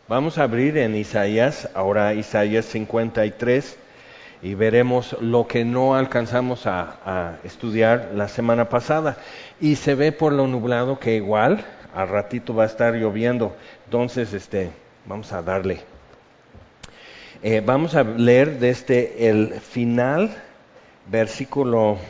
Vamos a abrir en Isaías, ahora Isaías 53, y veremos lo que no alcanzamos a estudiar la semana pasada. Y se ve por lo nublado que igual al ratito va a estar lloviendo, entonces vamos a darle. Vamos a leer desde el final, versículo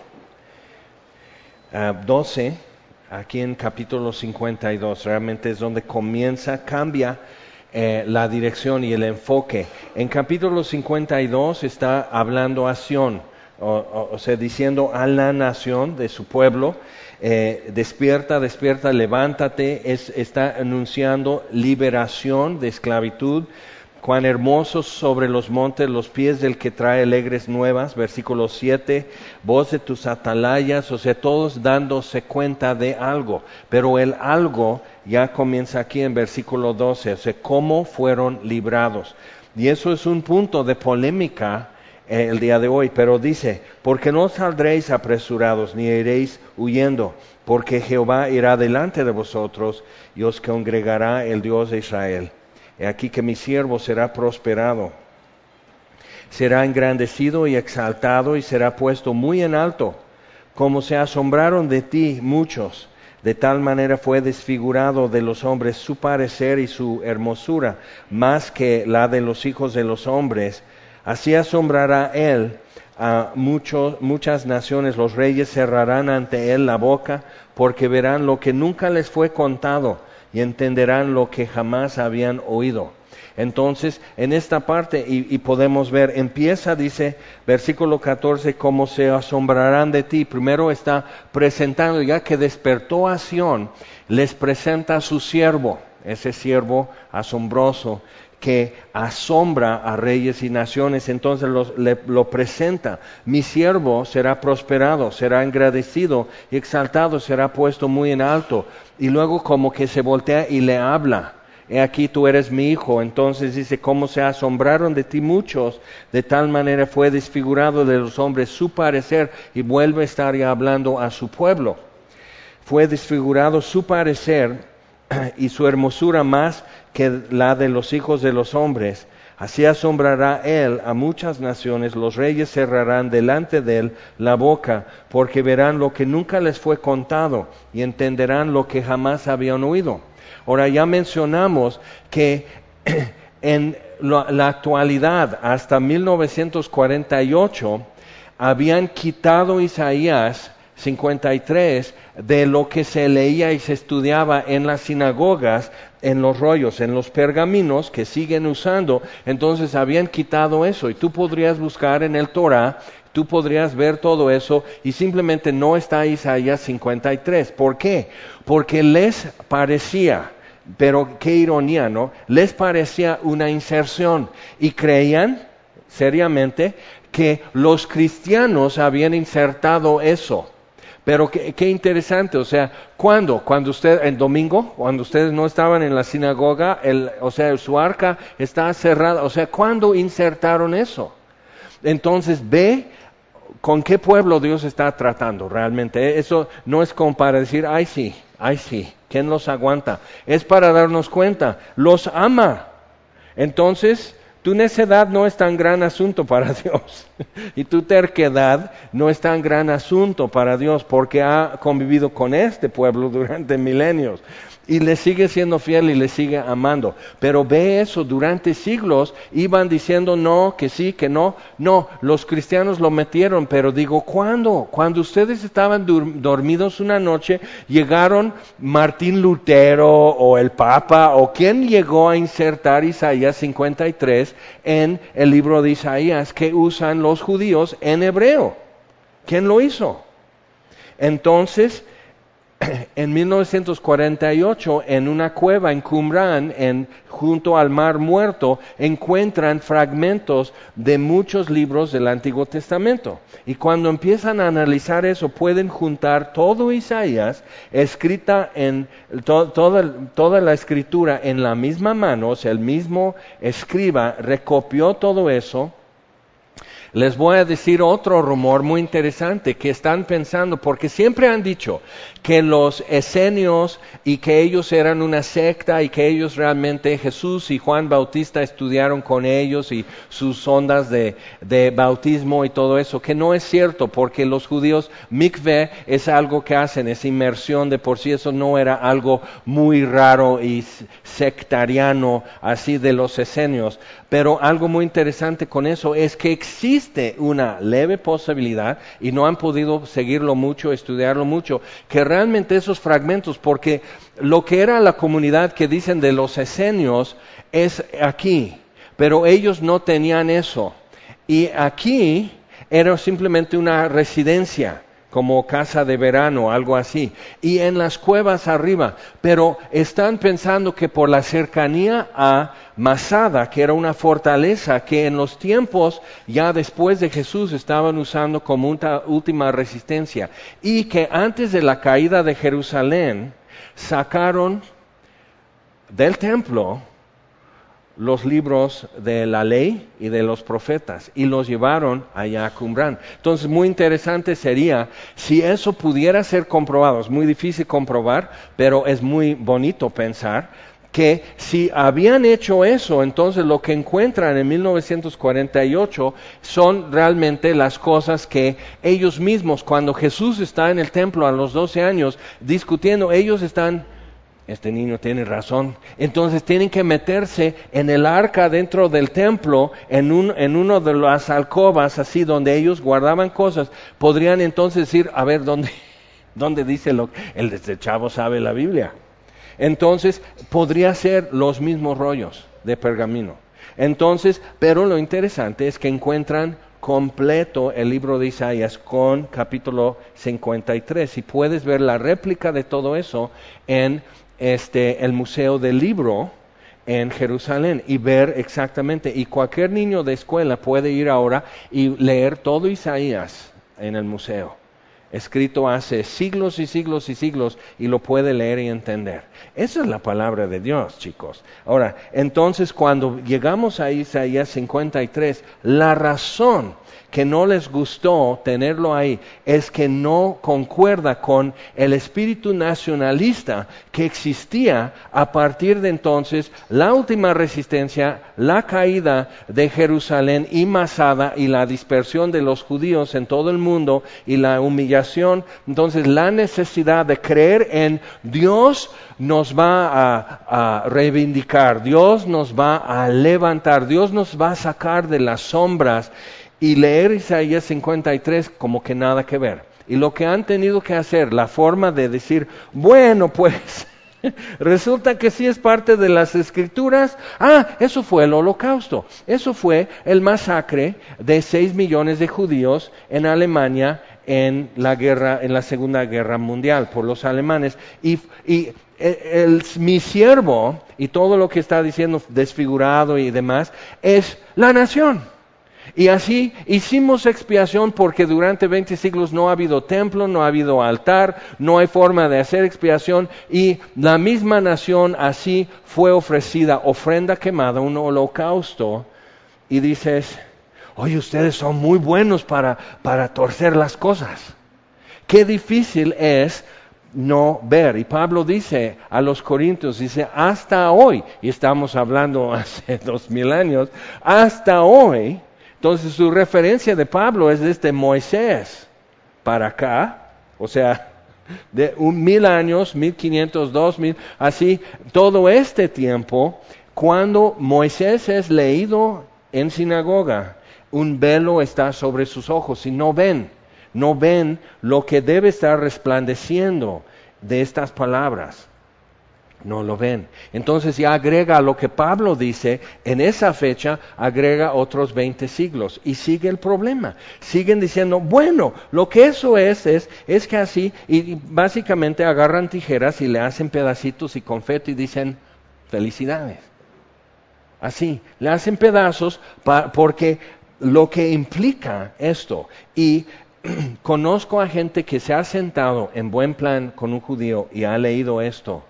12, aquí en capítulo 52, realmente es donde cambia la dirección y el enfoque. En capítulo 52 está hablando a Sión, o sea, diciendo a la nación de su pueblo, despierta, despierta, levántate, está anunciando liberación de esclavitud. Cuán hermosos sobre los montes los pies del que trae alegres nuevas, versículo 7, voz de tus atalayas, o sea, todos dándose cuenta de algo, pero el algo ya comienza aquí en versículo 12, o sea, cómo fueron librados. Y eso es un punto de polémica el día de hoy, pero dice, porque no saldréis apresurados, ni iréis huyendo, porque Jehová irá delante de vosotros y os congregará el Dios de Israel. He aquí que mi siervo será prosperado, será engrandecido y exaltado y será puesto muy en alto, como se asombraron de ti muchos. De tal manera fue desfigurado de los hombres su parecer y su hermosura, más que la de los hijos de los hombres. Así asombrará él a muchas naciones, los reyes cerrarán ante él la boca, porque verán lo que nunca les fue contado, y entenderán lo que jamás habían oído. Entonces, en esta parte, y podemos ver, empieza, dice, versículo 14, cómo se asombrarán de ti. Primero está presentando, ya que despertó a Sión, les presenta a su siervo, ese siervo asombroso, que asombra a reyes y naciones. Entonces lo presenta. Mi siervo será prosperado, será engrandecido y exaltado, será puesto muy en alto. Y luego como que se voltea y le habla. He aquí tú eres mi hijo. Entonces dice, cómo se asombraron de ti muchos, de tal manera fue desfigurado de los hombres su parecer. Y vuelve a estar ya hablando a su pueblo. Fue desfigurado su parecer y su hermosura más que la de los hijos de los hombres. Así asombrará él a muchas naciones, los reyes cerrarán delante de él la boca, porque verán lo que nunca les fue contado y entenderán lo que jamás habían oído. Ahora ya mencionamos que en la actualidad, hasta 1948, habían quitado Isaías 53 de lo que se leía y se estudiaba en las sinagogas, en los rollos, en los pergaminos que siguen usando. Entonces habían quitado eso, y tú podrías buscar en el Torah, tú podrías ver todo eso, y simplemente no está Isaías 53. ¿Por qué? Porque les parecía, pero qué ironía, ¿no? Les parecía una inserción, y creían seriamente que los cristianos habían insertado eso. Pero qué interesante, o sea, ¿cuándo? El domingo, cuando ustedes no estaban en la sinagoga, su arca está cerrada, o sea, ¿cuándo insertaron eso? Entonces, ve con qué pueblo Dios está tratando realmente. Eso no es como para decir, ay sí, ¿quién los aguanta? Es para darnos cuenta, los ama. Entonces, tu necedad no es tan gran asunto para Dios, y tu terquedad no es tan gran asunto para Dios, porque ha convivido con este pueblo durante milenios, y le sigue siendo fiel y le sigue amando. Pero ve eso, durante siglos iban diciendo no, que sí, que no. No, los cristianos lo metieron, pero digo, ¿cuándo? Cuando ustedes estaban dormidos una noche, llegaron Martín Lutero o el Papa, o quien llegó a insertar Isaías 53 en el libro de Isaías que usan los judíos en hebreo. ¿Quién lo hizo? Entonces, en 1948, en una cueva en Qumran, junto al Mar Muerto, encuentran fragmentos de muchos libros del Antiguo Testamento. Y cuando empiezan a analizar eso, pueden juntar todo Isaías, escrita en toda la escritura en la misma mano, o sea, el mismo escriba recopió todo eso, Les voy a decir otro rumor muy interesante que están pensando, porque siempre han dicho que los esenios y que ellos eran una secta y que ellos realmente, Jesús y Juan Bautista estudiaron con ellos y sus ondas de bautismo y todo eso, que no es cierto, porque los judíos, mikveh es algo que hacen, es inmersión de por sí, eso no era algo muy raro y sectariano así de los esenios. Pero algo muy interesante con eso es que existe una leve posibilidad, y no han podido seguirlo mucho, estudiarlo mucho, que realmente esos fragmentos, porque lo que era la comunidad que dicen de los esenios es aquí, pero ellos no tenían eso. Y aquí era simplemente una residencia, como casa de verano, algo así, y en las cuevas arriba, pero están pensando que por la cercanía a Masada, que era una fortaleza que en los tiempos ya después de Jesús estaban usando como una última resistencia, y que antes de la caída de Jerusalén sacaron del templo los libros de la ley y de los profetas y los llevaron allá a Qumran. Entonces, muy interesante sería si eso pudiera ser comprobado. Es muy difícil comprobar, pero es muy bonito pensar que si habían hecho eso, entonces lo que encuentran en 1948 son realmente las cosas que ellos mismos, cuando Jesús está en el templo a los 12 años discutiendo, ellos están: este niño tiene razón. Entonces tienen que meterse en el arca dentro del templo, en uno de las alcobas, así donde ellos guardaban cosas. Podrían entonces decir: a ver, ¿dónde dice el chavo sabe la Biblia? Entonces podría ser los mismos rollos de pergamino. Entonces, pero lo interesante es que encuentran completo el libro de Isaías con capítulo 53. Y puedes ver la réplica de todo eso en el Museo del Libro en Jerusalén y ver exactamente. Y cualquier niño de escuela puede ir ahora y leer todo Isaías en el museo, escrito hace siglos y siglos y siglos, y lo puede leer y entender. Esa es la palabra de Dios, chicos. Ahora, entonces cuando llegamos a Isaías 53, la razón que no les gustó tenerlo ahí es que no concuerda con el espíritu nacionalista que existía a partir de entonces, la última resistencia, la caída de Jerusalén y Masada y la dispersión de los judíos en todo el mundo y la humillación. Entonces la necesidad de creer en Dios nos va a reivindicar, Dios nos va a levantar, Dios nos va a sacar de las sombras. Y leer Isaías 53 como que nada que ver. Y lo que han tenido que hacer, la forma de decir: bueno, pues resulta que sí es parte de las Escrituras. Eso fue el Holocausto. Eso fue el masacre de 6 millones de judíos en Alemania en la Segunda Guerra Mundial por los alemanes. Y mi siervo y todo lo que está diciendo desfigurado y demás es la nación. Y así hicimos expiación porque durante 20 siglos no ha habido templo, no ha habido altar, no hay forma de hacer expiación, y la misma nación así fue ofrecida, ofrenda quemada, un holocausto. Y dices: oye, ustedes son muy buenos para torcer las cosas. Qué difícil es no ver. Y Pablo dice a los Corintios, dice: hasta hoy, y estamos hablando hace 2000 años, hasta hoy. Entonces su referencia de Pablo es desde Moisés para acá, o sea, de 1000 años, 1500, 2000, así, todo este tiempo, cuando Moisés es leído en sinagoga, un velo está sobre sus ojos y no ven lo que debe estar resplandeciendo de estas palabras. No lo ven. Entonces ya agrega lo que Pablo dice, en esa fecha agrega otros 20 siglos y sigue el problema. Siguen diciendo: bueno, lo que eso es que así, y básicamente agarran tijeras y le hacen pedacitos y confeti y dicen: felicidades. Así, le hacen pedazos porque lo que implica esto, y conozco a gente que se ha sentado en buen plan con un judío y ha leído esto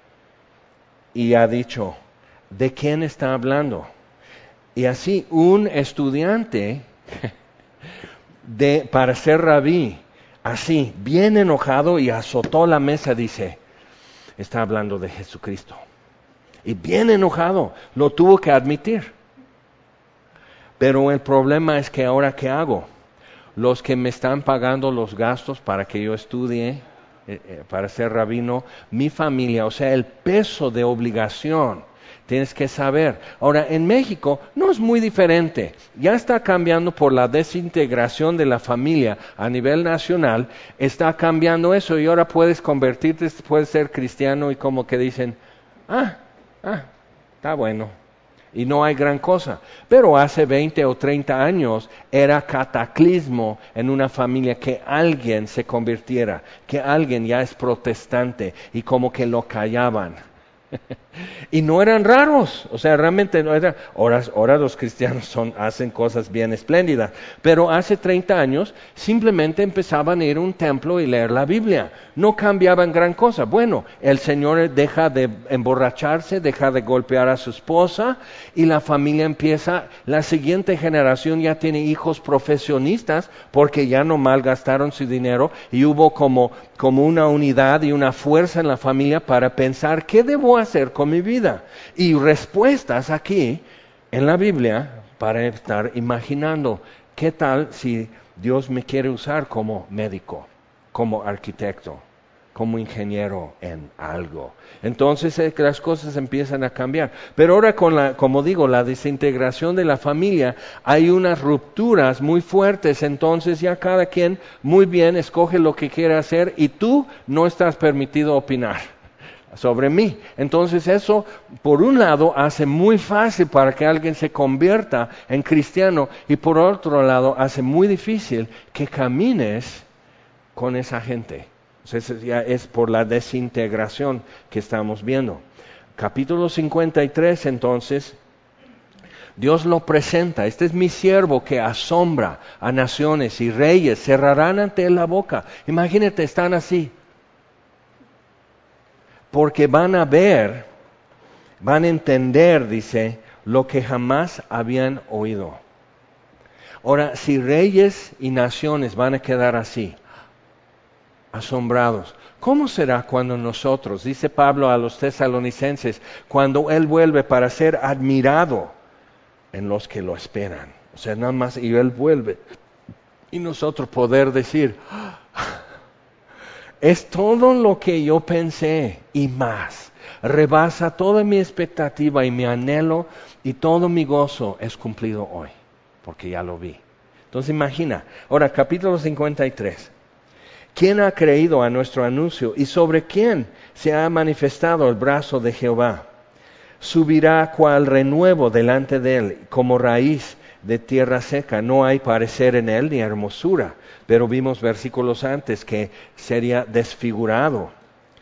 y ha dicho: ¿de quién está hablando? Y así un estudiante para ser rabí, así, bien enojado, y azotó la mesa, dice, está hablando de Jesucristo. Y bien enojado, lo tuvo que admitir. Pero el problema es que ahora, ¿qué hago? Los que me están pagando los gastos para que yo estudie, para ser rabino, mi familia, o sea, el peso de obligación, tienes que saber. Ahora, en México no es muy diferente. Ya está cambiando por la desintegración de la familia a nivel nacional, está cambiando eso y ahora puedes convertirte, puedes ser cristiano y como que dicen, está bueno. Y no hay gran cosa. Pero hace 20 o 30 años era cataclismo en una familia que alguien se convirtiera, que alguien ya es protestante y como que lo callaban. Y no eran raros, o sea, realmente no eran. Ahora los cristianos hacen cosas bien espléndidas, pero hace 30 años simplemente empezaban a ir a un templo y leer la Biblia. No cambiaban gran cosa. Bueno, el Señor deja de emborracharse, deja de golpear a su esposa y la familia empieza, la siguiente generación ya tiene hijos profesionistas porque ya no malgastaron su dinero y hubo como una unidad y una fuerza en la familia para pensar, ¿qué debo hacer con mi vida? Y respuestas aquí en la Biblia para estar imaginando, ¿qué tal si Dios me quiere usar como médico, como arquitecto, como ingeniero en algo? Entonces las cosas empiezan a cambiar. Pero ahora como digo, la desintegración de la familia, hay unas rupturas muy fuertes, entonces ya cada quien muy bien escoge lo que quiere hacer y tú no estás permitido opinar sobre mí. Entonces eso, por un lado, hace muy fácil para que alguien se convierta en cristiano y por otro lado, hace muy difícil que camines con esa gente. Entonces ya es por la desintegración que estamos viendo. Capítulo 53, entonces, Dios lo presenta. Este es mi siervo que asombra a naciones y reyes, cerrarán ante él la boca. Imagínate, están así. Porque van a ver, van a entender, dice, lo que jamás habían oído. Ahora, si reyes y naciones van a quedar así, asombrados, ¿cómo será cuando nosotros, dice Pablo a los tesalonicenses, cuando Él vuelve para ser admirado en los que lo esperan? O sea, nada más, y Él vuelve, y nosotros poder decir, es todo lo que yo pensé y más. Rebasa toda mi expectativa y mi anhelo y todo mi gozo es cumplido hoy, porque ya lo vi. Entonces imagina, ahora capítulo 53. ¿Quién ha creído a nuestro anuncio y sobre quién se ha manifestado el brazo de Jehová? Subirá cual renuevo delante de él, como raíz de tierra seca. No hay parecer en él ni hermosura. Pero vimos versículos antes que sería desfigurado.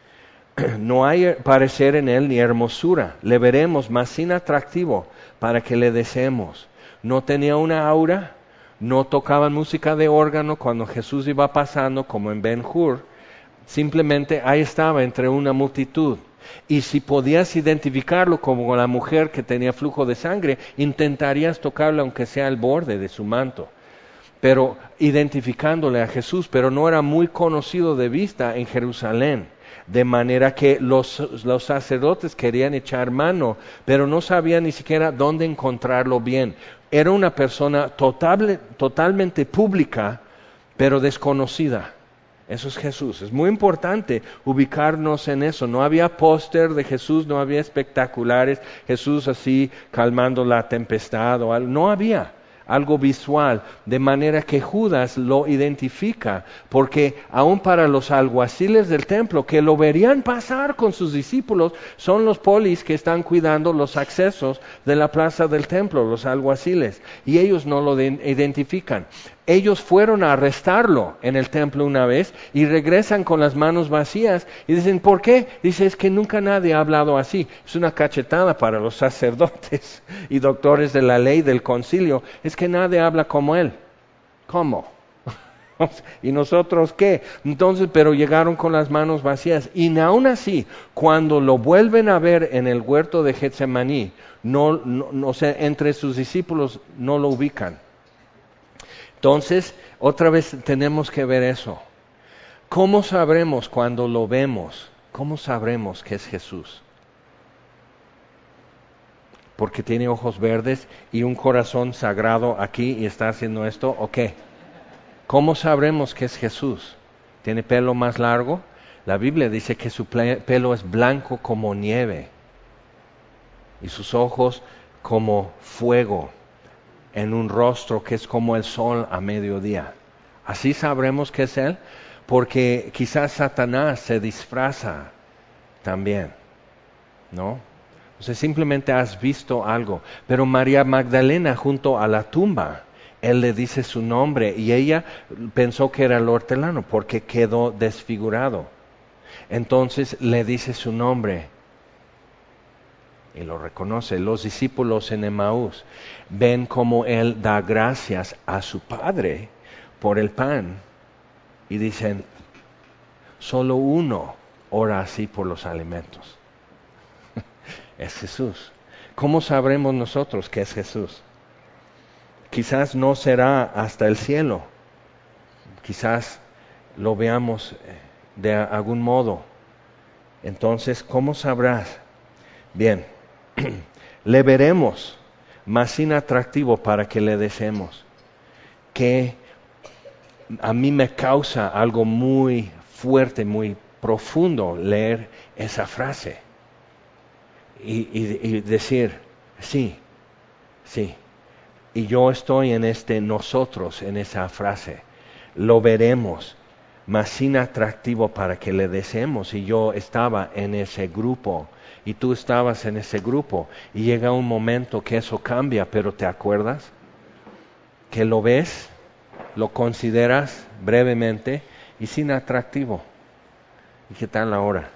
No hay parecer en él ni hermosura. Le veremos, mas sin atractivo, para que le deseemos. No tenía una aura, no tocaban música de órgano cuando Jesús iba pasando, como en Ben-Hur. Simplemente ahí estaba entre una multitud. Y si podías identificarlo como la mujer que tenía flujo de sangre, intentarías tocarlo aunque sea el borde de su manto. Pero identificándole a Jesús, pero no era muy conocido de vista en Jerusalén, de manera que los sacerdotes querían echar mano, pero no sabían ni siquiera dónde encontrarlo bien. Era una persona totalmente pública, pero desconocida. Eso es Jesús. Es muy importante ubicarnos en eso. No había póster de Jesús, no había espectaculares, Jesús así calmando la tempestad o algo. No había algo visual, de manera que Judas lo identifica, porque aún para los alguaciles del templo, que lo verían pasar con sus discípulos, son los polis que están cuidando los accesos de la plaza del templo, los alguaciles, y ellos no lo identifican. Ellos fueron a arrestarlo en el templo una vez y regresan con las manos vacías y dicen, ¿por qué? Dice, es que nunca nadie ha hablado así. Es una cachetada para los sacerdotes y doctores de la ley del concilio. Es que nadie habla como él. ¿Cómo? ¿Y nosotros qué? Entonces, pero llegaron con las manos vacías. Y aún así, cuando lo vuelven a ver en el huerto de Getsemaní, o sea, entre sus discípulos no lo ubican. Entonces, otra vez tenemos que ver eso. ¿Cómo sabremos cuando lo vemos? ¿Cómo sabremos que es Jesús? Porque tiene ojos verdes y un corazón sagrado aquí y está haciendo esto, ¿o qué? ¿Cómo sabremos que es Jesús? ¿Tiene pelo más largo? La Biblia dice que su pelo es blanco como nieve y sus ojos como fuego en un rostro que es como el sol a mediodía. Así sabremos que es Él, porque quizás Satanás se disfraza también, ¿no? O sea, simplemente has visto algo. Pero María Magdalena junto a la tumba, él le dice su nombre y ella pensó que era el hortelano porque quedó desfigurado. Entonces le dice su nombre y lo reconoce. Los discípulos en Emaús ven cómo él da gracias a su Padre por el pan y dicen, solo uno ora así por los alimentos. Es Jesús. ¿Cómo sabremos nosotros que es Jesús? Quizás no será hasta el cielo. Quizás lo veamos de algún modo. Entonces, ¿cómo sabrás? Bien, le veremos, mas sin atractivo para que le deseemos. Que a mí me causa algo muy fuerte, muy profundo leer esa frase. Y decir, sí, sí. Y yo estoy en nosotros, en esa frase. Lo veremos, mas sin atractivo para que le deseemos. Y yo estaba en ese grupo, y tú estabas en ese grupo. Y llega un momento que eso cambia, pero ¿te acuerdas? Que lo ves, lo consideras brevemente y sin atractivo. ¿Y qué tal ahora?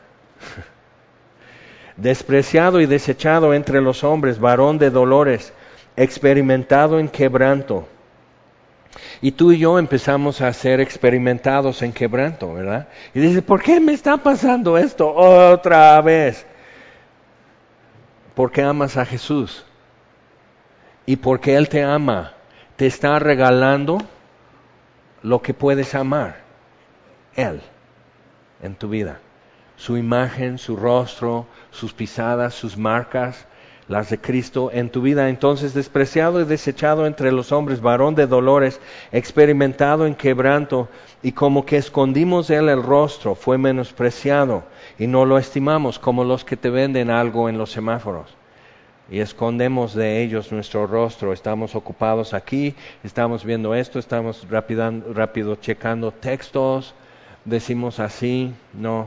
Despreciado y desechado entre los hombres, varón de dolores, experimentado en quebranto. Y tú y yo empezamos a ser experimentados en quebranto, ¿verdad? Y dices, ¿por qué me está pasando esto otra vez? Porque amas a Jesús. Y porque Él te ama, te está regalando lo que puedes amar. Él, en tu vida. Su imagen, su rostro, sus pisadas, sus marcas, las de Cristo en tu vida. Entonces, despreciado y desechado entre los hombres, varón de dolores, experimentado en quebranto, y como que escondimos de él el rostro, fue menospreciado, y no lo estimamos, como los que te venden algo en los semáforos. Y escondemos de ellos nuestro rostro, estamos ocupados aquí, estamos viendo esto, estamos rápido checando textos, decimos así, no.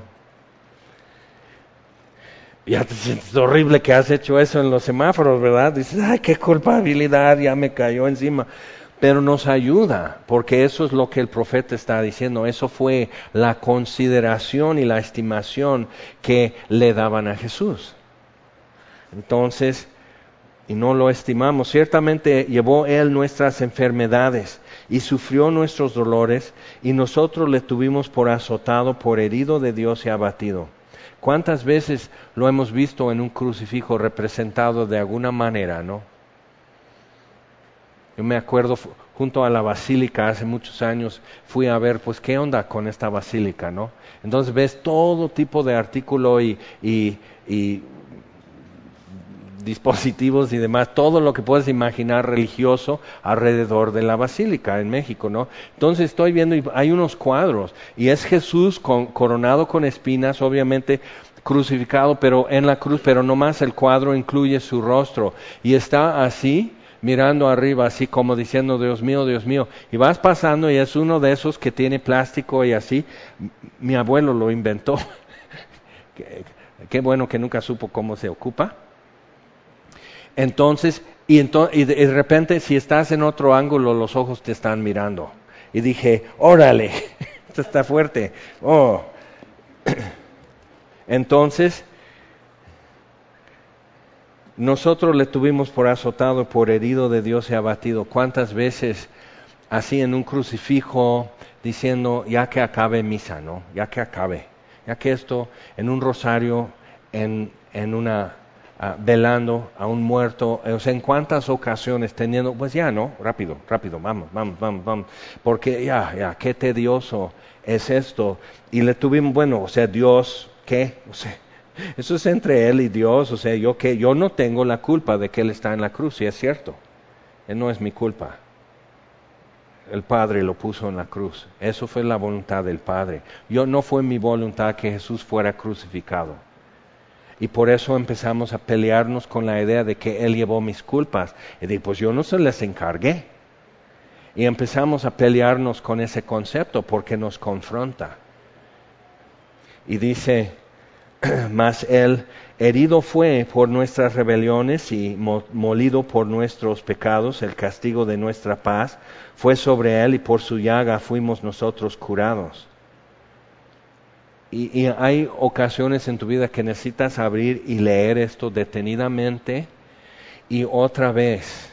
Ya te sientes horrible que has hecho eso en los semáforos, ¿verdad? Dices, ay, qué culpabilidad, ya me cayó encima. Pero nos ayuda, porque eso es lo que el profeta está diciendo. Eso fue la consideración y la estimación que le daban a Jesús. Entonces, y no lo estimamos. Ciertamente llevó Él nuestras enfermedades y sufrió nuestros dolores, y nosotros le tuvimos por azotado, por herido de Dios y abatido. ¿Cuántas veces lo hemos visto en un crucifijo representado de alguna manera, no? Yo me acuerdo junto a la basílica hace muchos años, fui a ver, pues, ¿qué onda con esta basílica, no? Entonces ves todo tipo de artículo y dispositivos y demás, todo lo que puedes imaginar religioso alrededor de la basílica en México, ¿no? Entonces estoy viendo y hay unos cuadros y es Jesús coronado con espinas, obviamente crucificado, pero en la cruz, pero nomás el cuadro incluye su rostro y está así, mirando arriba, así como diciendo, Dios mío, y vas pasando y es uno de esos que tiene plástico y así. Mi abuelo lo inventó. Qué bueno que nunca supo cómo se ocupa. Entonces, y de repente, si estás en otro ángulo, los ojos te están mirando. Y dije, órale, esto está fuerte. Oh. Entonces, nosotros le tuvimos por azotado, por herido de Dios y abatido. ¿Cuántas veces así en un crucifijo diciendo, ya que acabe misa, ¿no? Ya que acabe. Ya que esto, en un rosario, en una velando a un muerto, o sea, en cuántas ocasiones teniendo, pues ya, ¿no? Rápido, vamos, porque ya, qué tedioso es esto. Y le tuvimos, bueno, o sea, Dios, ¿qué? O sea, eso es entre Él y Dios, o sea, yo no tengo la culpa de que Él está en la cruz, y es cierto, no es mi culpa. El Padre lo puso en la cruz, eso fue la voluntad del Padre. No fue mi voluntad que Jesús fuera crucificado. Y por eso empezamos a pelearnos con la idea de que Él llevó mis culpas. Y dije, pues yo no se les encargué. Y empezamos a pelearnos con ese concepto porque nos confronta. Y dice, mas Él herido fue por nuestras rebeliones y molido por nuestros pecados, el castigo de nuestra paz fue sobre Él y por su llaga fuimos nosotros curados. Y hay ocasiones en tu vida que necesitas abrir y leer esto detenidamente y otra vez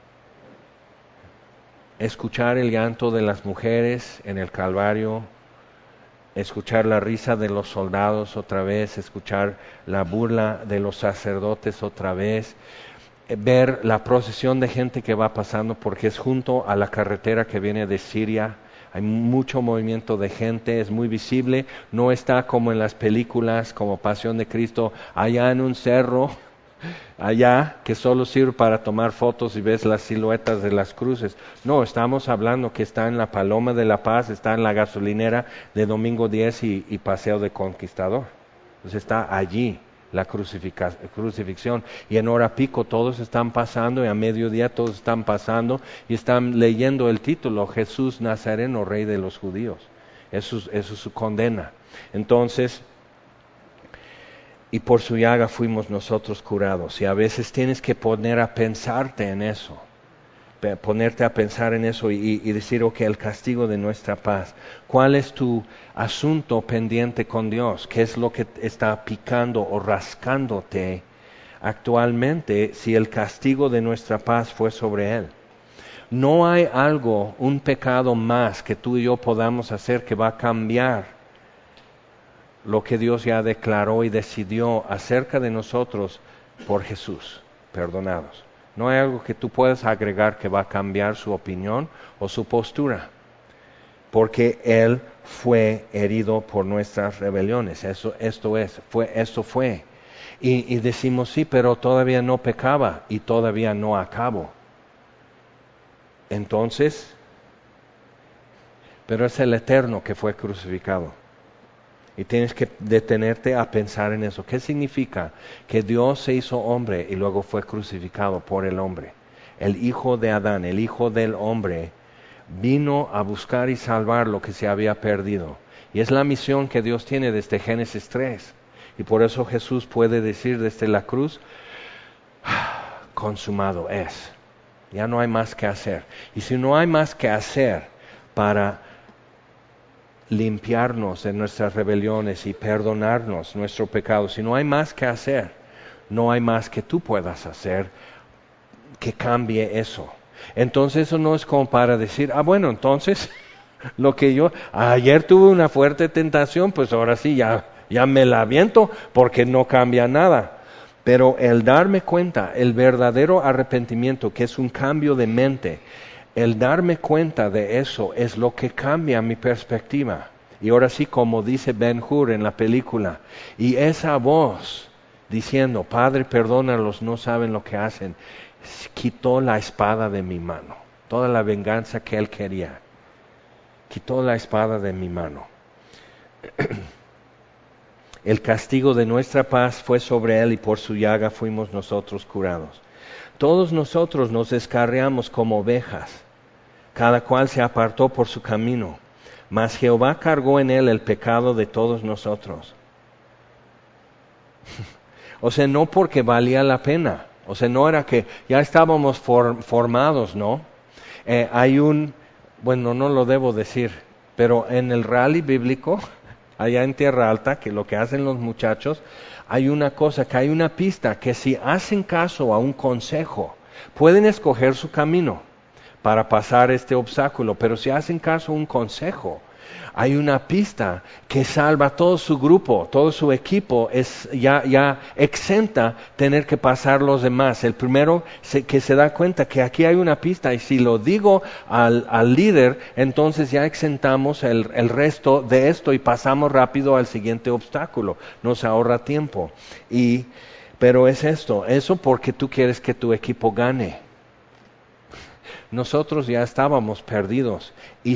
escuchar el llanto de las mujeres en el Calvario, escuchar la risa de los soldados otra vez, escuchar la burla de los sacerdotes otra vez, ver la procesión de gente que va pasando porque es junto a la carretera que viene de Siria. Hay mucho movimiento de gente, es muy visible, no está como en las películas, como Pasión de Cristo, allá en un cerro, allá que solo sirve para tomar fotos y ves las siluetas de las cruces. No, estamos hablando que está en la Paloma de la Paz, está en la gasolinera de Domingo 10 y Paseo de Conquistador. Entonces está allí la crucifixión, y en hora pico todos están pasando, y a mediodía todos están pasando, y están leyendo el título, Jesús Nazareno, Rey de los Judíos. Eso es su condena. Entonces, y por su llaga fuimos nosotros curados, y a veces tienes que ponerte a pensar en eso y decir, ok, el castigo de nuestra paz. ¿Cuál es tu asunto pendiente con Dios? ¿Qué es lo que está picando o rascándote actualmente si el castigo de nuestra paz fue sobre Él? No hay un pecado más que tú y yo podamos hacer que va a cambiar lo que Dios ya declaró y decidió acerca de nosotros por Jesús, perdonados. No hay algo que tú puedas agregar que va a cambiar su opinión o su postura, porque Él fue herido por nuestras rebeliones. Esto fue. Y decimos, sí, pero todavía no pecaba y todavía no acabo. Entonces, pero es el Eterno que fue crucificado. Y tienes que detenerte a pensar en eso. ¿Qué significa? Que Dios se hizo hombre y luego fue crucificado por el hombre. El hijo de Adán, el hijo del hombre, vino a buscar y salvar lo que se había perdido. Y es la misión que Dios tiene desde Génesis 3. Y por eso Jesús puede decir desde la cruz, consumado es. Ya no hay más que hacer. Y si no hay más que hacer para limpiarnos de nuestras rebeliones y perdonarnos nuestro pecado, si no hay más que hacer, no hay más que tú puedas hacer que cambie eso. Entonces eso no es como para decir, bueno, entonces ayer tuve una fuerte tentación, pues ahora sí ya me la aviento porque no cambia nada. Pero el darme cuenta, el verdadero arrepentimiento, que es un cambio de mente, el darme cuenta de eso es lo que cambia mi perspectiva. Y ahora sí, como dice Ben-Hur en la película, y esa voz diciendo, Padre, perdónalos, no saben lo que hacen, quitó la espada de mi mano. Toda la venganza que Él quería, quitó la espada de mi mano. El castigo de nuestra paz fue sobre Él y por su llaga fuimos nosotros curados. Todos nosotros nos descarriamos como ovejas, cada cual se apartó por su camino, mas Jehová cargó en Él el pecado de todos nosotros. O sea, no porque valía la pena, o sea, no era que ya estábamos formados, ¿no? Bueno, no lo debo decir, pero en el rally bíblico, allá en Tierra Alta, que lo que hacen los muchachos, hay una cosa, que hay una pista, que si hacen caso a un consejo, pueden escoger su camino para pasar este obstáculo, pero si hacen caso a un consejo, Hay una pista que salva todo su grupo, todo su equipo, es ya exenta tener que pasar los demás. El primero que se da cuenta que aquí hay una pista, y si lo digo al líder, entonces ya exentamos el resto de esto y pasamos rápido al siguiente obstáculo. Nos ahorra tiempo. Pero es eso porque tú quieres que tu equipo gane. Nosotros ya estábamos perdidos y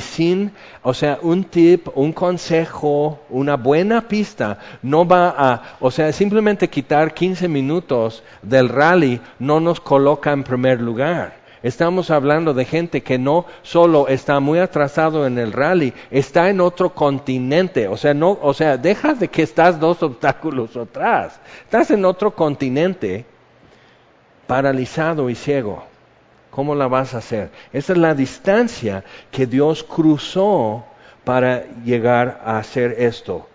un tip, un consejo, una buena pista no va simplemente quitar 15 minutos del rally no nos coloca en primer lugar. Estamos hablando de gente que no solo está muy atrasado en el rally, está en otro continente. Deja de que estás 2 obstáculos atrás. Estás en otro continente, paralizado y ciego. ¿Cómo la vas a hacer? Esa es la distancia que Dios cruzó para llegar a hacer esto.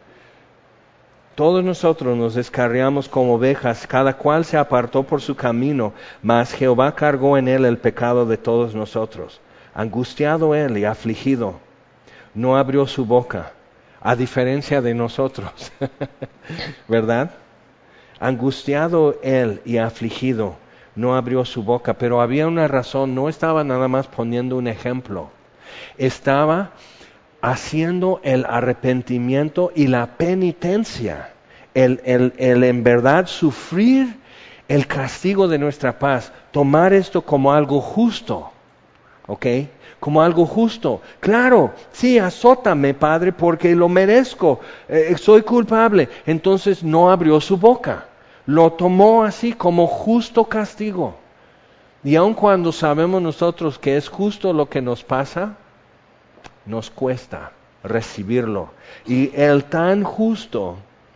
Todos nosotros nos descarriamos como ovejas, cada cual se apartó por su camino, mas Jehová cargó en él el pecado de todos nosotros. Angustiado él y afligido, no abrió su boca, a diferencia de nosotros, ¿verdad? Angustiado él y afligido, no abrió su boca, pero había una razón, no estaba nada más poniendo un ejemplo, estaba haciendo el arrepentimiento y la penitencia, el en verdad sufrir el castigo de nuestra paz, tomar esto como algo justo, ¿ok? Como algo justo. Claro, sí, azótame, Padre, porque lo merezco, soy culpable. Entonces no abrió su boca. Lo tomó así como justo castigo. Y aun cuando sabemos nosotros que es justo lo que nos pasa, nos cuesta recibirlo. Y el tan justo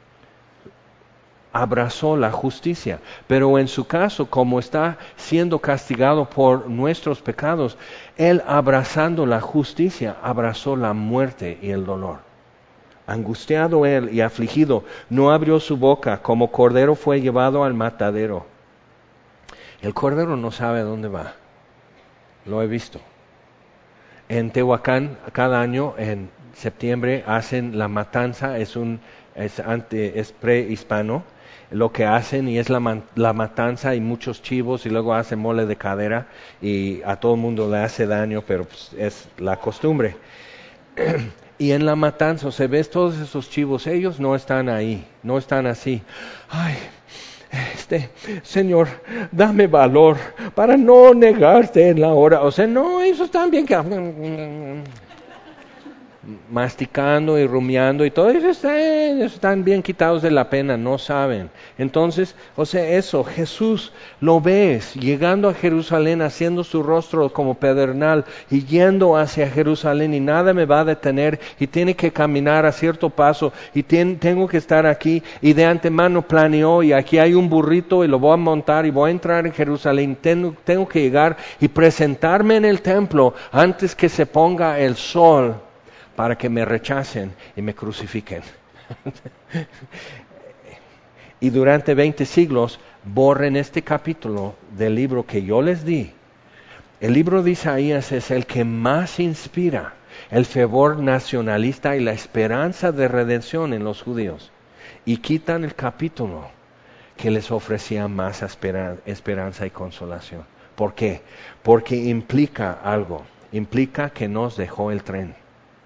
abrazó la justicia. Pero en su caso, como está siendo castigado por nuestros pecados, él abrazando la justicia, abrazó la muerte y el dolor. Angustiado él y afligido, no abrió su boca, como cordero fue llevado al matadero. El cordero no sabe a dónde va. Lo he visto. En Tehuacán, cada año, en septiembre, hacen la matanza, es prehispano. Lo que hacen y es la matanza y muchos chivos y luego hacen mole de cadera y a todo el mundo le hace daño, pero pues, es la costumbre. Y en la matanza, se ves todos esos chivos, ellos no están ahí, no están así. Ay, Señor, dame valor para no negarte en la hora. No, ellos están bien masticando y rumiando y todo eso están bien quitados de la pena, no saben. Entonces, Jesús lo ves llegando a Jerusalén, haciendo su rostro como pedernal y yendo hacia Jerusalén y nada me va a detener y tiene que caminar a cierto paso y tengo que estar aquí y de antemano planeó y aquí hay un burrito y lo voy a montar y voy a entrar en Jerusalén, tengo que llegar y presentarme en el templo antes que se ponga el sol para que me rechacen y me crucifiquen. Y durante 20 siglos borren este capítulo del libro que yo les di. El libro de Isaías es el que más inspira el fervor nacionalista y la esperanza de redención en los judíos. Y quitan el capítulo que les ofrecía más esperanza y consolación. ¿Por qué? Porque implica algo. Implica que nos dejó el tren.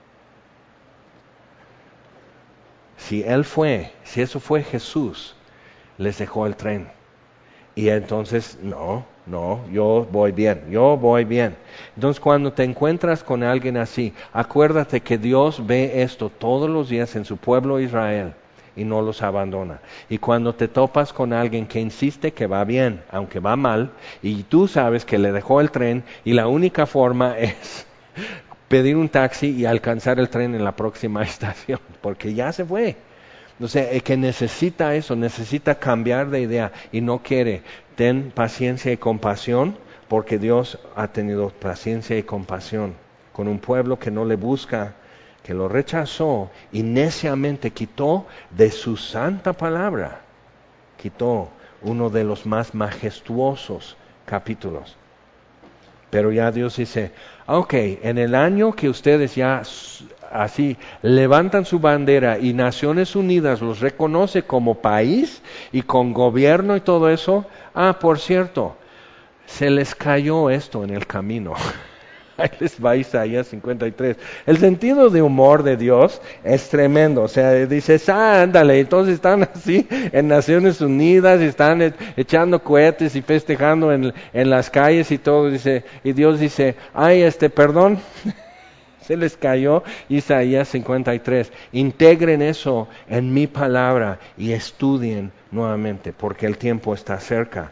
Si eso fue Jesús, les dejó el tren. Y entonces, no, yo voy bien. Entonces, cuando te encuentras con alguien así, acuérdate que Dios ve esto todos los días en su pueblo Israel y no los abandona. Y cuando te topas con alguien que insiste que va bien, aunque va mal, y tú sabes que le dejó el tren y la única forma es pedir un taxi y alcanzar el tren en la próxima estación, porque ya se fue. El que necesita eso, necesita cambiar de idea y no quiere, ten paciencia y compasión, porque Dios ha tenido paciencia y compasión con un pueblo que no le busca, que lo rechazó y neciamente quitó de su santa palabra, quitó uno de los más majestuosos capítulos. Pero ya Dios dice, ok, en el año que ustedes ya así levantan su bandera y Naciones Unidas los reconoce como país y con gobierno y todo eso, por cierto, se les cayó esto en el camino. Ahí les va Isaías 53. El sentido de humor de Dios es tremendo. O sea, dices, ándale, entonces están así en Naciones Unidas y están echando cohetes y festejando en las calles y todo. Dice, y Dios dice, perdón, se les cayó Isaías 53. Integren eso en mi palabra y estudien nuevamente, porque el tiempo está cerca.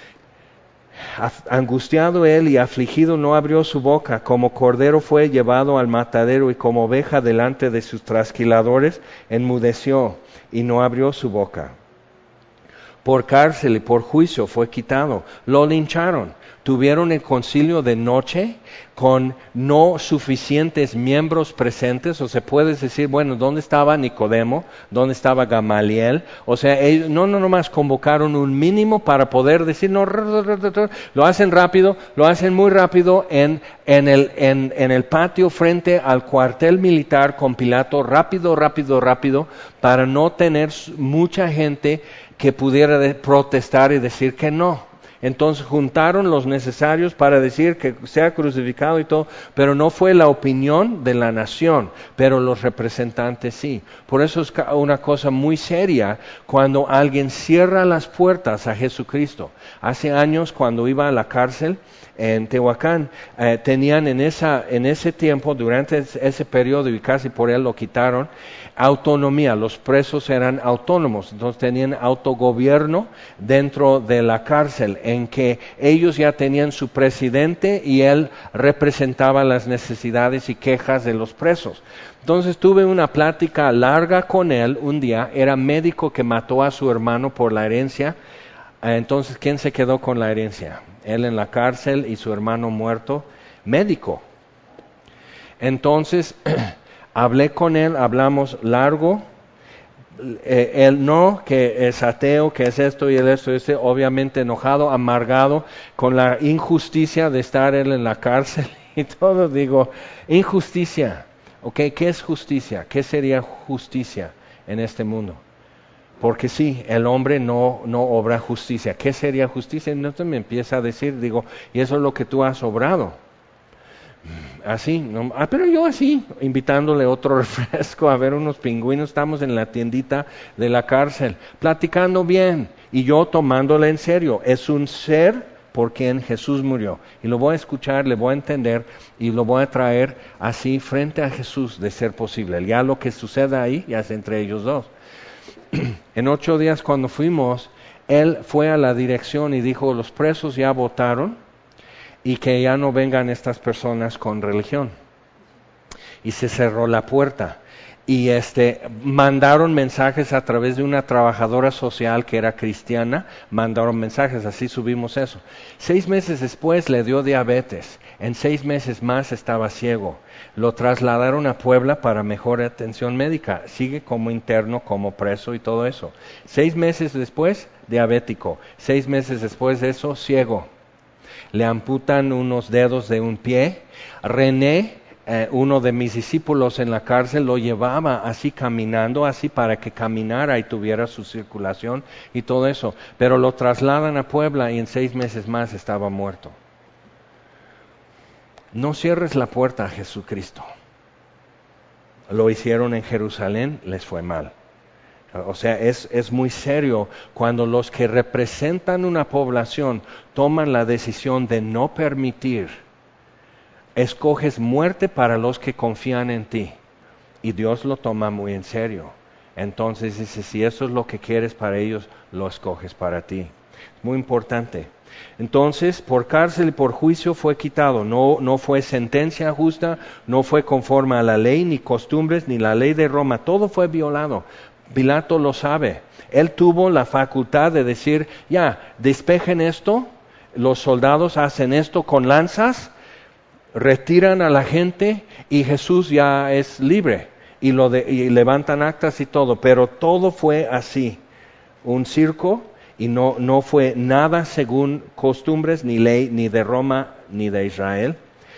Angustiado él y afligido no abrió su boca, como cordero fue llevado al matadero y como oveja delante de sus trasquiladores, enmudeció y no abrió su boca. Por cárcel y por juicio fue quitado, lo lincharon. Tuvieron el concilio de noche con no suficientes miembros presentes, o se puede decir, bueno, ¿dónde estaba Nicodemo? ¿Dónde estaba Gamaliel? O sea, ellos nomás convocaron un mínimo para poder decir, no, lo hacen rápido, lo hacen muy rápido en el patio frente al cuartel militar con Pilato, rápido, para no tener mucha gente que pudiera protestar y decir que no. Entonces juntaron los necesarios para decir que sea crucificado y todo, pero no fue la opinión de la nación, pero los representantes sí. Por eso es una cosa muy seria cuando alguien cierra las puertas a Jesucristo. Hace años, cuando iba a la cárcel en Tehuacán, tenían en ese tiempo, durante ese periodo, y casi por él lo quitaron, autonomía. Los presos eran autónomos, entonces tenían autogobierno dentro de la cárcel, en que ellos ya tenían su presidente y él representaba las necesidades y quejas de los presos. Entonces tuve una plática larga con él un día. Era médico que mató a su hermano por la herencia. Entonces, ¿quién se quedó con la herencia? Él en la cárcel y su hermano muerto. Médico. Entonces hablé con él, hablamos largo. Él no, que es ateo, que es esto y el esto, obviamente enojado, amargado con la injusticia de estar él en la cárcel y todo. Digo, injusticia, ¿ok? ¿Qué es justicia? ¿Qué sería justicia en este mundo? Porque sí, el hombre no obra justicia. ¿Qué sería justicia? Entonces me empieza a decir, digo, y eso es lo que tú has obrado. Así, no, pero yo así, invitándole otro refresco, a ver unos pingüinos. Estamos en la tiendita de la cárcel, platicando bien, y yo tomándole en serio. Es un ser por quien Jesús murió, y lo voy a escuchar, le voy a entender, y lo voy a traer así frente a Jesús, de ser posible. Ya lo que suceda ahí, ya es entre ellos dos. En 8 días, cuando fuimos, él fue a la dirección y dijo, los presos ya votaron, y que ya no vengan estas personas con religión. Y se cerró la puerta. Y mandaron mensajes a través de una trabajadora social que era cristiana, mandaron mensajes, así subimos eso. 6 meses después le dio diabetes, en 6 meses más estaba ciego. Lo trasladaron a Puebla para mejor atención médica, sigue como interno, como preso y todo eso. 6 meses después, diabético. 6 meses después de eso, ciego. Le amputan unos dedos de un pie. René, uno de mis discípulos en la cárcel, lo llevaba así caminando, así para que caminara y tuviera su circulación y todo eso. Pero lo trasladan a Puebla y en 6 meses más estaba muerto. No cierres la puerta a Jesucristo. Lo hicieron en Jerusalén, les fue mal. O sea, es muy serio cuando los que representan una población toman la decisión de no permitir. Escoges muerte para los que confían en ti, y Dios lo toma muy en serio. Entonces dice, si eso es lo que quieres para ellos, lo escoges para ti. Es muy importante. Entonces, por cárcel y por juicio fue quitado. No fue sentencia justa, no fue conforme a la ley, ni costumbres, ni la ley de Roma. Todo fue violado. Pilato lo sabe. Él tuvo la facultad de decir, ya, despejen esto, los soldados hacen esto con lanzas, retiran a la gente y Jesús ya es libre. Y levantan actas y todo, pero todo fue así, un circo, y no fue nada según costumbres, ni ley, ni de Roma, ni de Israel.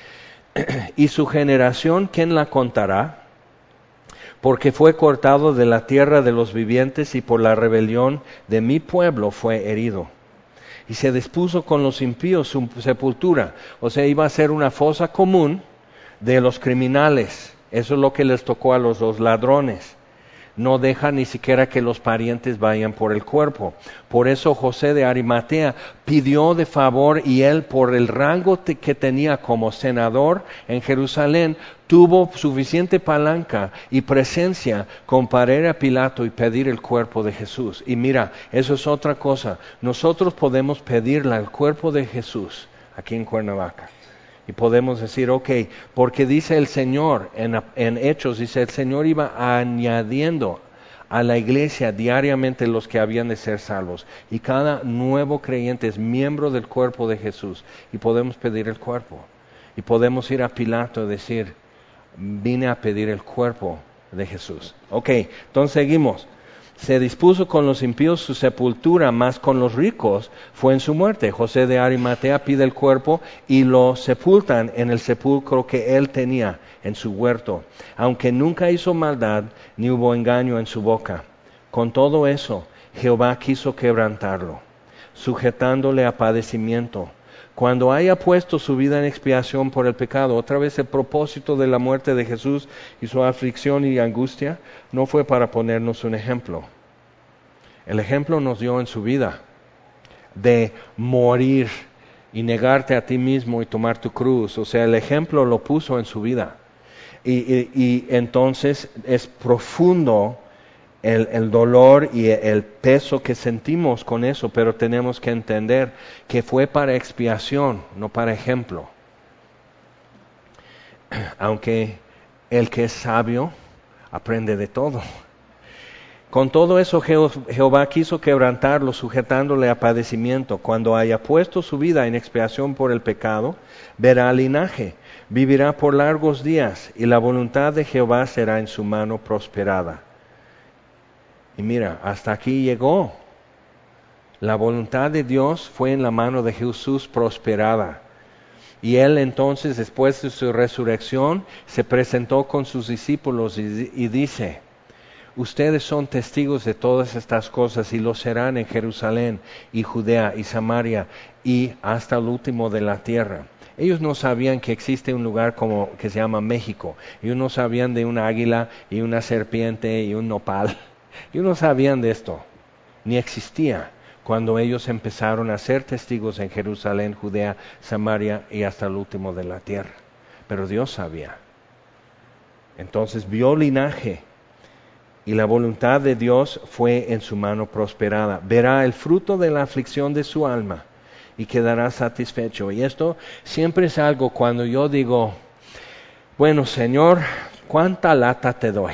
Y su generación, ¿quién la contará? Porque fue cortado de la tierra de los vivientes y por la rebelión de mi pueblo fue herido. Y se dispuso con los impíos su sepultura. O sea, iba a ser una fosa común de los criminales. Eso es lo que les tocó a los dos ladrones. No deja ni siquiera que los parientes vayan por el cuerpo. Por eso José de Arimatea pidió de favor, y él, por el rango que tenía como senador en Jerusalén, tuvo suficiente palanca y presencia como para ir a Pilato y pedir el cuerpo de Jesús. Y mira, eso es otra cosa. Nosotros podemos pedirle el cuerpo de Jesús aquí en Cuernavaca. Y podemos decir, ok, porque dice el Señor, en Hechos, dice el Señor iba añadiendo a la iglesia diariamente los que habían de ser salvos. Y cada nuevo creyente es miembro del cuerpo de Jesús. Y podemos pedir el cuerpo. Y podemos ir a Pilato y decir, vine a pedir el cuerpo de Jesús. Ok, entonces seguimos. Se dispuso con los impíos su sepultura, mas con los ricos fue en su muerte. José de Arimatea pide el cuerpo y lo sepultan en el sepulcro que él tenía en su huerto, aunque nunca hizo maldad ni hubo engaño en su boca. Con todo eso, Jehová quiso quebrantarlo, sujetándole a padecimiento. Cuando haya puesto su vida en expiación por el pecado, otra vez el propósito de la muerte de Jesús y su aflicción y angustia no fue para ponernos un ejemplo. El ejemplo nos dio en su vida de morir y negarte a ti mismo y tomar tu cruz. O sea, el ejemplo lo puso en su vida. Y entonces es profundo el dolor y el peso que sentimos con eso, pero tenemos que entender que fue para expiación, no para ejemplo. Aunque el que es sabio aprende de todo. Con todo eso Jehová quiso quebrantarlo, sujetándole a padecimiento. Cuando haya puesto su vida en expiación por el pecado, verá linaje, vivirá por largos días, y la voluntad de Jehová será en su mano prosperada. Y mira, hasta aquí llegó. La voluntad de Dios fue en la mano de Jesús prosperada. Y él entonces, después de su resurrección, se presentó con sus discípulos y dice, ustedes son testigos de todas estas cosas y lo serán en Jerusalén y Judea y Samaria y hasta el último de la tierra. Ellos no sabían que existe un lugar que se llama México. Ellos no sabían de un águila y una serpiente y un nopal. Ellos no sabían de esto, ni existía cuando ellos empezaron a ser testigos en Jerusalén, Judea, Samaria y hasta el último de la tierra. Pero Dios sabía. Entonces vio linaje y la voluntad de Dios fue en su mano prosperada. Verá el fruto de la aflicción de su alma y quedará satisfecho. Y esto siempre es algo cuando yo digo, bueno, Señor, ¿cuánta lata te doy?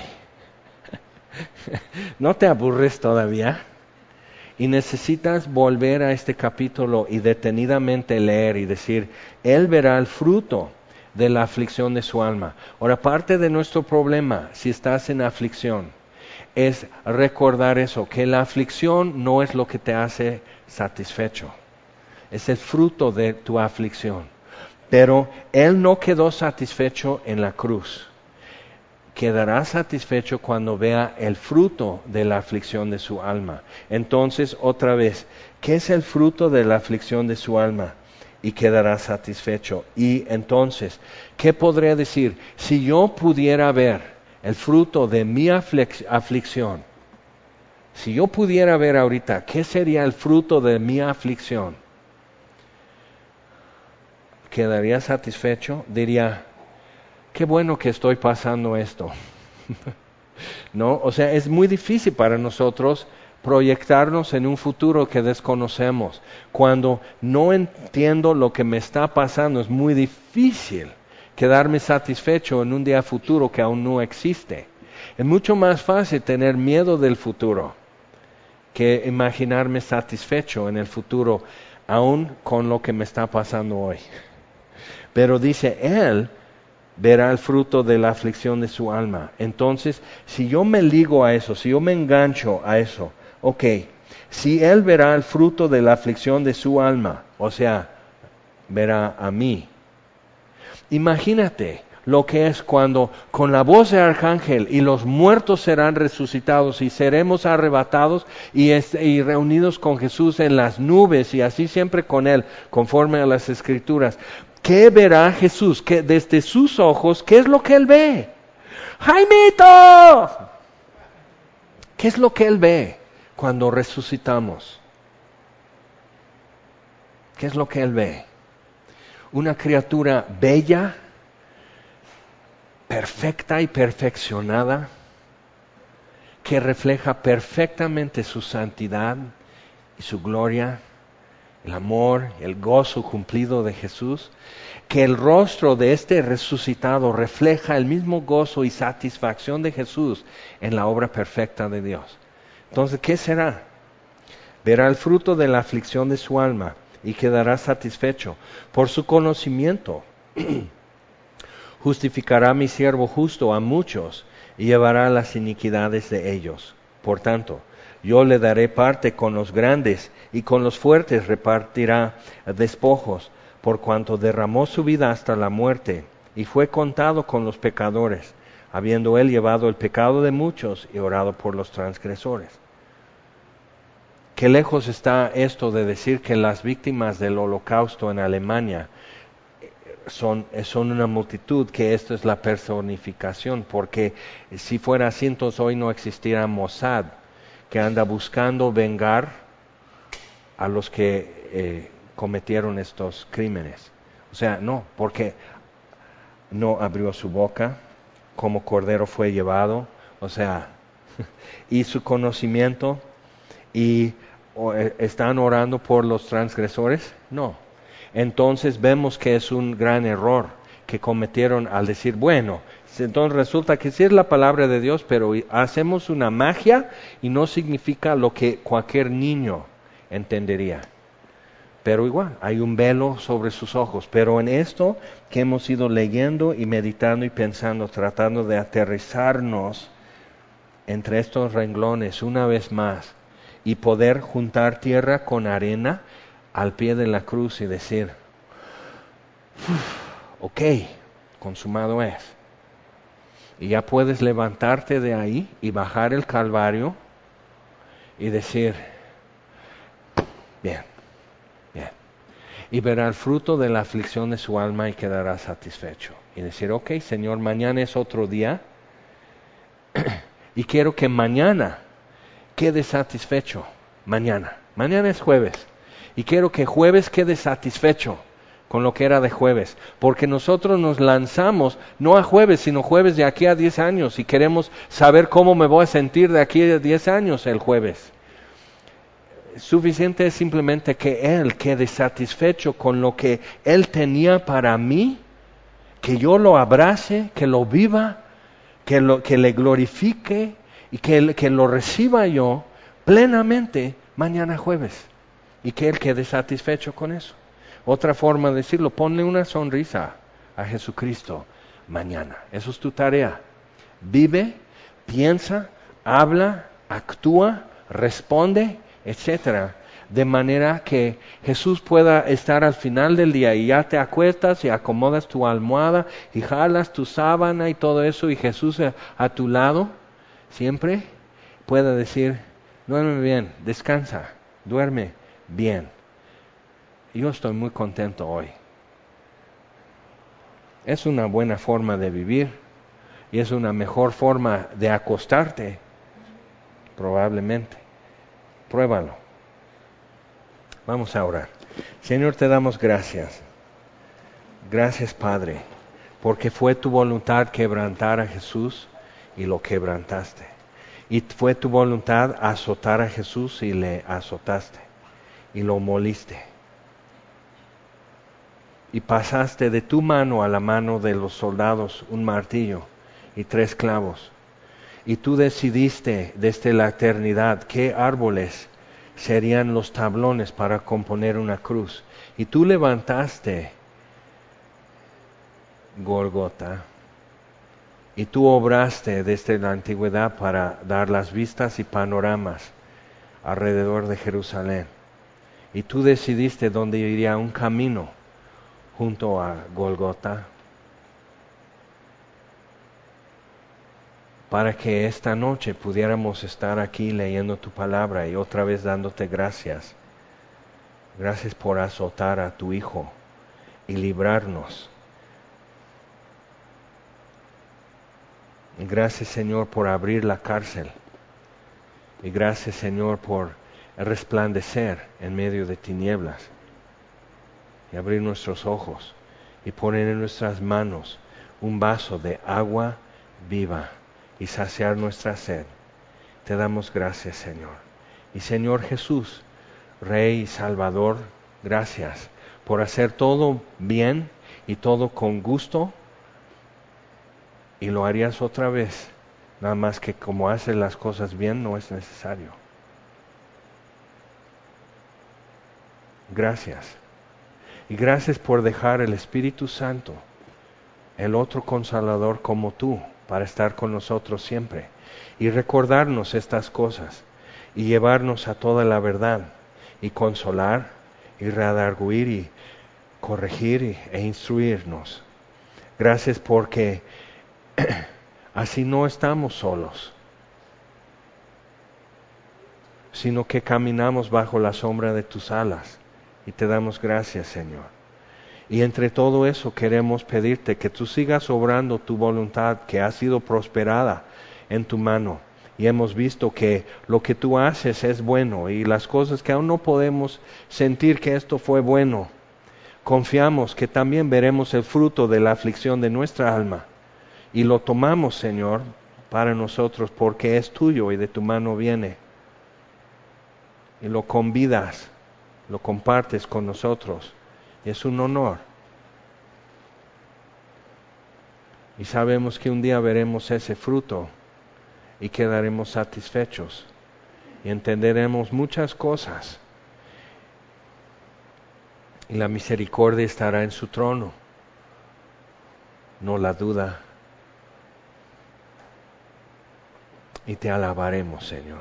¿No te aburres todavía? Y necesitas volver a este capítulo y detenidamente leer y decir, Él verá el fruto de la aflicción de su alma. Ahora, parte de nuestro problema, si estás en aflicción, es recordar eso, que la aflicción no es lo que te hace satisfecho. Es el fruto de tu aflicción. Pero Él no quedó satisfecho en la cruz. Quedará satisfecho cuando vea el fruto de la aflicción de su alma. Entonces, otra vez, ¿qué es el fruto de la aflicción de su alma? Y quedará satisfecho. Y entonces, ¿qué podría decir? Si yo pudiera ver el fruto de mi aflicción, si yo pudiera ver ahorita, ¿qué sería el fruto de mi aflicción? ¿Quedaría satisfecho? Diría, qué bueno que estoy pasando esto. ¿No? O sea, es muy difícil para nosotros proyectarnos en un futuro que desconocemos. Cuando no entiendo lo que me está pasando, es muy difícil quedarme satisfecho en un día futuro que aún no existe. Es mucho más fácil tener miedo del futuro que imaginarme satisfecho en el futuro, aún con lo que me está pasando hoy. Pero dice, Él verá el fruto de la aflicción de su alma. Entonces, si yo me ligo a eso, si yo me engancho a eso, ok, si él verá el fruto de la aflicción de su alma, o sea, verá a mí. Imagínate lo que es cuando con la voz de arcángel y los muertos serán resucitados y seremos arrebatados y reunidos con Jesús en las nubes y así siempre con él, conforme a las Escrituras. ¿Qué verá Jesús? Que desde sus ojos, ¿qué es lo que él ve? ¡Jaimito! ¿Qué es lo que él ve cuando resucitamos? ¿Qué es lo que él ve? Una criatura bella, perfecta y perfeccionada, que refleja perfectamente su santidad y su gloria, el amor, el gozo cumplido de Jesús, que el rostro de este resucitado refleja el mismo gozo y satisfacción de Jesús en la obra perfecta de Dios. Entonces, ¿qué será? Verá el fruto de la aflicción de su alma y quedará satisfecho. Por su conocimiento justificará mi siervo justo a muchos y llevará las iniquidades de ellos. Por tanto, yo le daré parte con los grandes y con los fuertes repartirá despojos, por cuanto derramó su vida hasta la muerte y fue contado con los pecadores, habiendo él llevado el pecado de muchos y orado por los transgresores. Qué lejos está esto de decir que las víctimas del Holocausto en Alemania son una multitud, que esto es la personificación, porque si fuera así, entonces hoy no existiera Mossad, que anda buscando vengar a los que cometieron estos crímenes. O sea, no, porque no abrió su boca, como cordero fue llevado, o sea, y su conocimiento, y están orando por los transgresores, no. Entonces vemos que es un gran error que cometieron al decir, bueno, entonces resulta que sí es la palabra de Dios, pero hacemos una magia y no significa lo que cualquier niño entendería. Pero igual, hay un velo sobre sus ojos. Pero en esto que hemos ido leyendo y meditando y pensando, tratando de aterrizarnos entre estos renglones una vez más y poder juntar tierra con arena al pie de la cruz y decir, ok, consumado es. Y ya puedes levantarte de ahí y bajar el Calvario y decir, bien, bien. Y verá el fruto de la aflicción de su alma y quedará satisfecho. Y decir, ok, Señor, mañana es otro día y quiero que mañana quede satisfecho. Mañana es jueves. Y quiero que jueves quede satisfecho con lo que era de jueves, porque nosotros nos lanzamos no a jueves, sino jueves de aquí a 10 años y queremos saber cómo me voy a sentir de aquí a 10 años el jueves. Suficiente es simplemente que Él quede satisfecho con lo que Él tenía para mí, que yo lo abrace, que lo viva, que le glorifique y que lo reciba yo plenamente mañana jueves y que Él quede satisfecho con eso. Otra forma de decirlo, ponle una sonrisa a Jesucristo mañana. Eso es tu tarea. Vive, piensa, habla, actúa, responde, etcétera, de manera que Jesús pueda estar al final del día y ya te acuestas y acomodas tu almohada y jalas tu sábana y todo eso y Jesús a tu lado siempre pueda decir, duerme bien, descansa, duerme bien. Yo estoy muy contento hoy. Es una buena forma de vivir y es una mejor forma de acostarte, probablemente. Pruébalo. Vamos a orar. Señor, te damos gracias. Gracias, Padre, porque fue tu voluntad quebrantar a Jesús y lo quebrantaste. Y fue tu voluntad azotar a Jesús y le azotaste y lo moliste. Y pasaste de tu mano a la mano de los soldados un martillo y 3 clavos. Y tú decidiste desde la eternidad qué árboles serían los tablones para componer una cruz. Y tú levantaste Golgota. Y tú obraste desde la antigüedad para dar las vistas y panoramas alrededor de Jerusalén. Y tú decidiste dónde iría un camino junto a Golgota, para que esta noche pudiéramos estar aquí leyendo tu palabra y otra vez dándote gracias. Gracias por azotar a tu Hijo y librarnos. Gracias, Señor, por abrir la cárcel. Y gracias, Señor, por resplandecer en medio de tinieblas. Y abrir nuestros ojos y poner en nuestras manos un vaso de agua viva y saciar nuestra sed. Te damos gracias, Señor. Y Señor Jesús, Rey y Salvador, gracias por hacer todo bien y todo con gusto. Y lo harías otra vez, nada más que como haces las cosas bien no es necesario. Gracias. Y gracias por dejar el Espíritu Santo, el otro Consolador como tú, para estar con nosotros siempre y recordarnos estas cosas y llevarnos a toda la verdad y consolar y redarguir y corregir e instruirnos. Gracias porque así no estamos solos, sino que caminamos bajo la sombra de tus alas y te damos gracias, Señor. Y entre todo eso queremos pedirte que tú sigas obrando tu voluntad que ha sido prosperada en tu mano. Y hemos visto que lo que tú haces es bueno y las cosas que aún no podemos sentir que esto fue bueno, confiamos que también veremos el fruto de la aflicción de nuestra alma. Y lo tomamos, Señor, para nosotros porque es tuyo y de tu mano viene. Y lo convidas, lo compartes con nosotros. Es un honor. Y sabemos que un día veremos ese fruto y quedaremos satisfechos. Y entenderemos muchas cosas. Y la misericordia estará en su trono. No la duda. Y te alabaremos, Señor.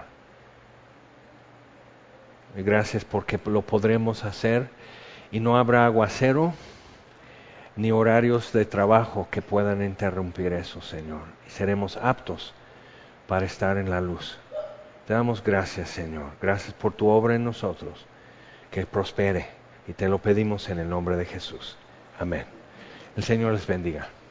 Y gracias porque lo podremos hacer y no habrá aguacero ni horarios de trabajo que puedan interrumpir eso, Señor. Y seremos aptos para estar en la luz. Te damos gracias, Señor. Gracias por tu obra en nosotros. Que prospere. Y te lo pedimos en el nombre de Jesús. Amén. El Señor les bendiga.